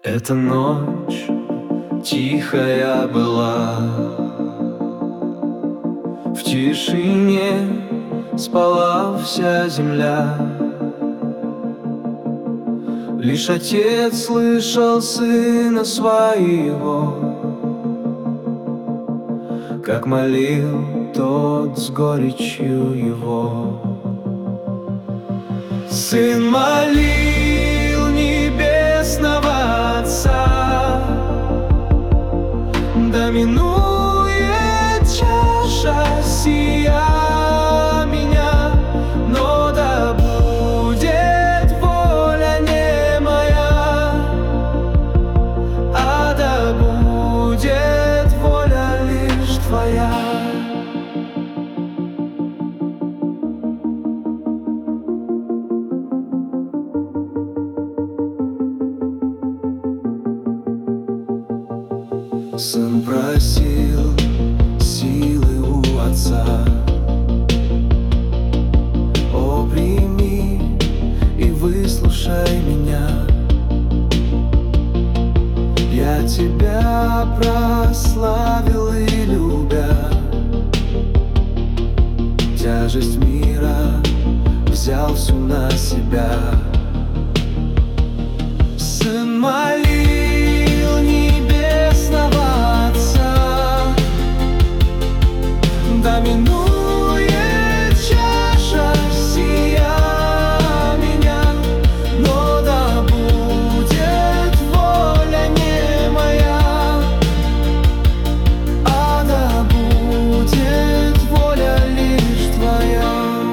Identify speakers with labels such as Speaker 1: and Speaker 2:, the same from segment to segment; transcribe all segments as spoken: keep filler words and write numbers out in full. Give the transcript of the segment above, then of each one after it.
Speaker 1: Эта ночь тихая была, в тишине спала вся земля. Лишь отец слышал сына своего, как молил тот с горечью его. Сын молил небесного Отца, да минует чаша сия меня, но да будет воля не моя, а да будет воля лишь Твоя. Сын просил силы у отца: «О, прими и выслушай меня, я тебя прославил и любя, тяжесть мира взял всю на себя». Сын молил небесного Отца, да минует чаша сия меня, но да будет воля не моя, а да будет воля лишь Твоя.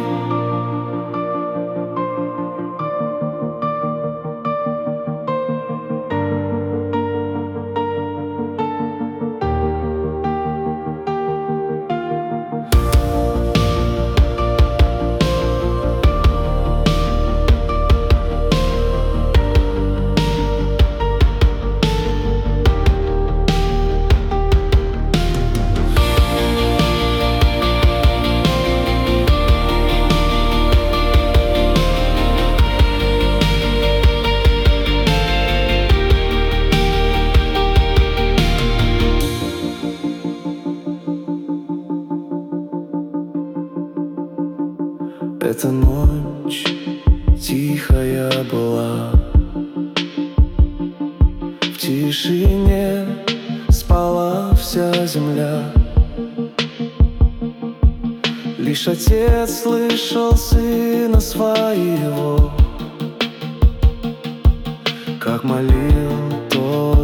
Speaker 1: Эта ночь тихая была, в тишине спала вся земля. Лишь отец слышал сына своего, как молил тот